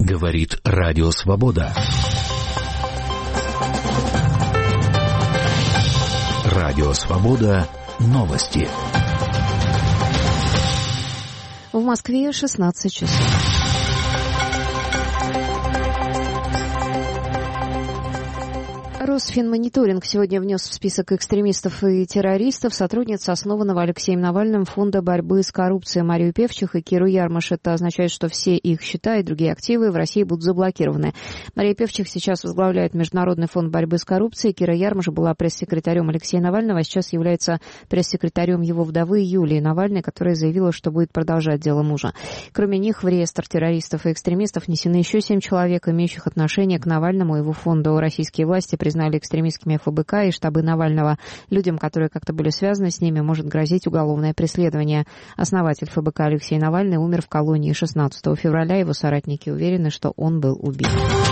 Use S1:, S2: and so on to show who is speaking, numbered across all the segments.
S1: Говорит Радио Свобода. Радио Свобода. Новости.
S2: В Москве 16 часов. Росфинмониторинг сегодня внес в список экстремистов и террористов сотрудниц основанного Алексеем Навальным Фонда борьбы с коррупцией Марию Певчих и Киру Ярмаш. Это означает, что все их счета и другие активы в России будут заблокированы. Мария Певчих сейчас возглавляет Международный фонд борьбы с коррупцией. Кира Ярмаш была пресс-секретарем Алексея Навального, а сейчас является пресс-секретарем его вдовы Юлии Навальной, которая заявила, что будет продолжать дело мужа. Кроме них, в реестр террористов и экстремистов внесены еще 7 человек, имеющих отношение к Навальному и его фонду. Российские власти признали экстремистскими ФБК и штабы Навального. Людям, которые как-то были связаны с ними, может грозить уголовное преследование. Основатель ФБК Алексей Навальный умер в колонии 16 февраля. Его соратники уверены, что он был убит.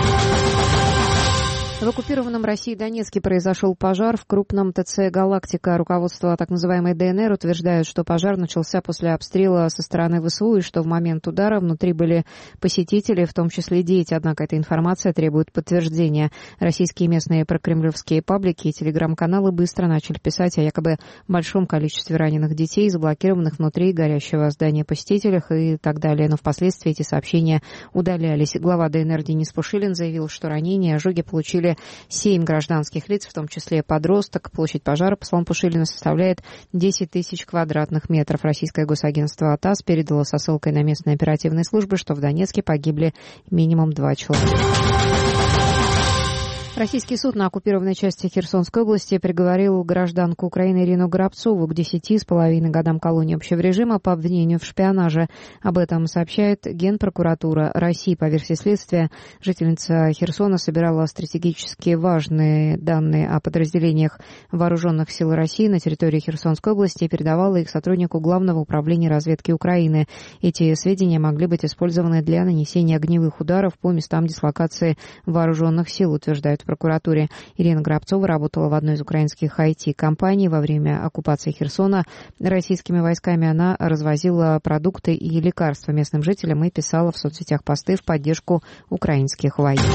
S2: В оккупированном Россией Донецке произошел пожар в крупном ТЦ «Галактика». Руководство так называемой ДНР утверждает, что пожар начался после обстрела со стороны ВСУ и что в момент удара внутри были посетители, в том числе дети. Однако эта информация требует подтверждения. Российские местные прокремлевские паблики и телеграм-каналы быстро начали писать о якобы большом количестве раненых детей, заблокированных внутри горящего здания посетителях и так далее. Но впоследствии эти сообщения удалялись. Глава ДНР Денис Пушилин заявил, что ранения и ожоги получили 7 гражданских лиц, в том числе подросток. Площадь пожара, по словам Пушилина, составляет 10 тысяч квадратных метров. Российское госагентство ТАСС передало со ссылкой на местные оперативные службы, что в Донецке погибли минимум 2 человека. Российский суд на оккупированной части Херсонской области приговорил гражданку Украины Ирину Горобцову к 10,5 годам колонии общего режима по обвинению в шпионаже. Об этом сообщает Генпрокуратура России. По версии следствия, жительница Херсона собирала стратегически важные данные о подразделениях вооруженных сил России на территории Херсонской области и передавала их сотруднику Главного управления разведки Украины. Эти сведения могли быть использованы для нанесения огневых ударов по местам дислокации вооруженных сил, утверждают в прокуратуре. Ирина Горобцова работала в одной из украинских IT-компаний. Во время оккупации Херсона российскими войсками она развозила продукты и лекарства местным жителям и писала в соцсетях посты в поддержку украинских военных.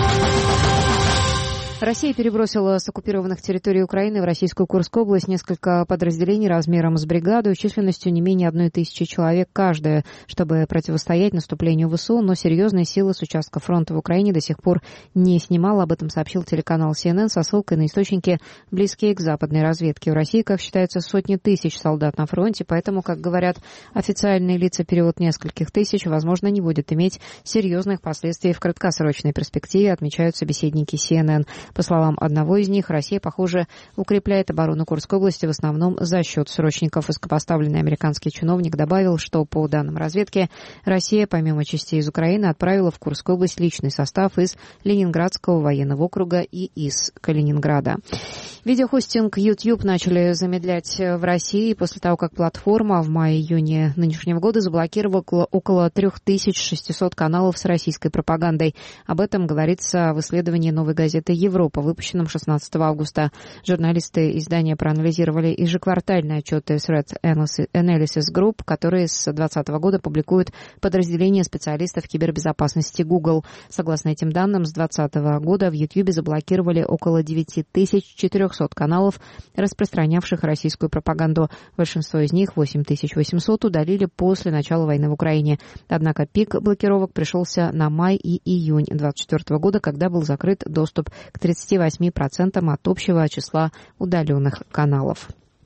S2: Россия перебросила с оккупированных территорий Украины в российскую Курскую область несколько подразделений размером с бригаду, численностью не менее 1000 человек каждая, чтобы противостоять наступлению ВСУ, но серьезные силы с участка фронта в Украине до сих пор не снимала. Об этом сообщил телеканал CNN со ссылкой на источники, близкие к западной разведке. В России, как считается, сотни тысяч солдат на фронте, поэтому, как говорят официальные лица, перевод нескольких тысяч, возможно, не будет иметь серьезных последствий в краткосрочной перспективе, отмечают собеседники CNN. По словам одного из них, Россия, похоже, укрепляет оборону Курской области в основном за счет срочников. Высокопоставленный американский чиновник добавил, что, по данным разведки, Россия, помимо частей из Украины, отправила в Курскую область личный состав из Ленинградского военного округа и из Калининграда. Видеохостинг YouTube начали замедлять в России после того, как платформа в мае-июне нынешнего года заблокировала около 3600 каналов с российской пропагандой. Об этом говорится в исследовании «Новой газеты Европа», выпущенном 16 августа. Журналисты издания проанализировали ежеквартальные отчеты Threat Analysis Group, которые с 2020 года публикуют подразделение специалистов кибербезопасности Google. Согласно этим данным, с 2020 года в YouTube заблокировали около 9400 каналов, распространявших российскую пропаганду. Большинство из них, 8800, удалили после начала войны в Украине. Однако пик блокировок пришелся на май и июнь 2024 года, когда был закрыт доступ к 38% от общего числа удаленных каналов.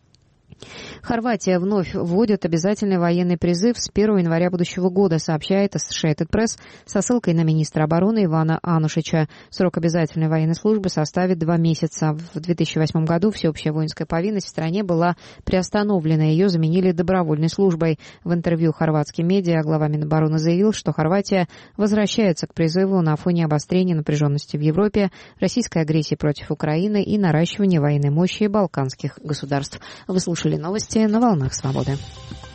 S2: Хорватия вновь вводит обязательный военный призыв с 1 января будущего года, сообщает Associated Press со ссылкой на министра обороны Ивана Анушича. Срок обязательной военной службы составит 2 месяца. В 2008 году всеобщая воинская повинность в стране была приостановлена, ее заменили добровольной службой. В интервью хорватским медиа глава Минобороны заявил, что Хорватия возвращается к призыву на фоне обострения напряженности в Европе, российской агрессии против Украины и наращивания военной мощи балканских государств. Вы слушали новости на волнах Свободы.